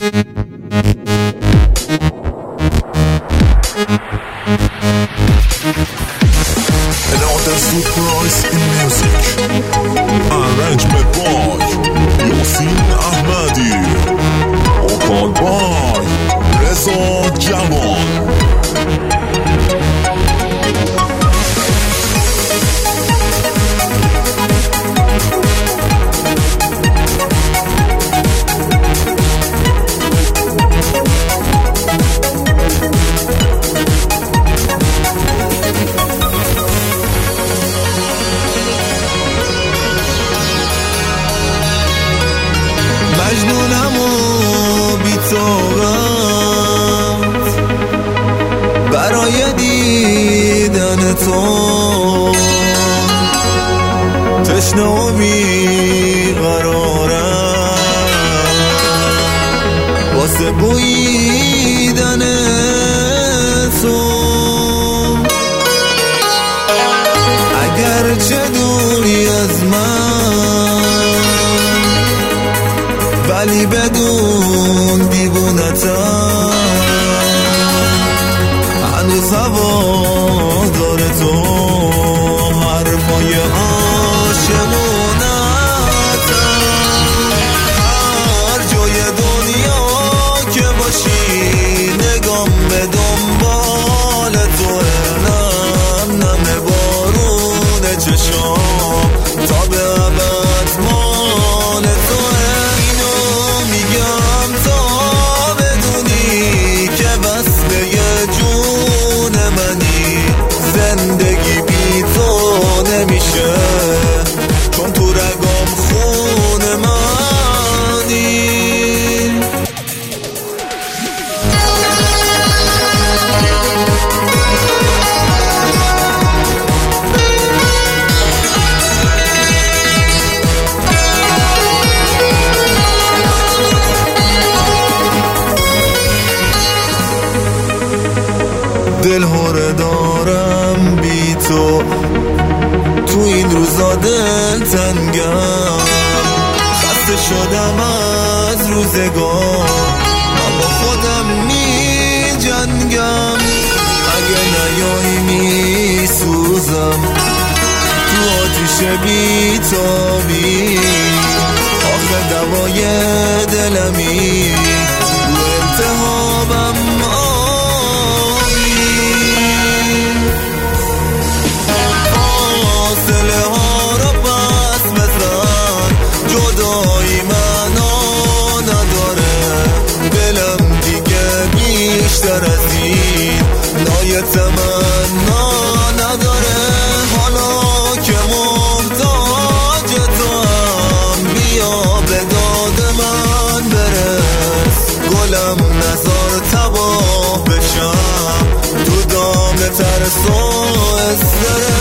Another surprise in music. Arrangement by Yasin Ahmadi. Vocal by Reza Jawan. مجنونم و بی‌طاقت برای دیدن تو، تشنه و بیقرارم واسه بوییدن تو. اگرچه دوری از من ولی بدون دیوونتم هنوز هوادار تو، حرفای عاشقونتم. هر جای دنیا که باشی نگام به دنبال تو، نم نم بارون چشام تا به ابد مال تو. زندگی بی تو نمیشه چون تو رگام خون منی. دل هره دارم بی تو این روزا دل تنگم، خسته شدم از روزگار، من با خودم می جنگم. اگه نیایی می سوزم تو آتیش بی تابی، آخه دوای دلمی رو التهابم. جدایی معنا نداره، دلم دیگه بیشتر از این نای تمنا نداره. حالا که محتاج تو هم بیا به داد من برس، گلم نزار تباه بشم تو دام ترس و استرس.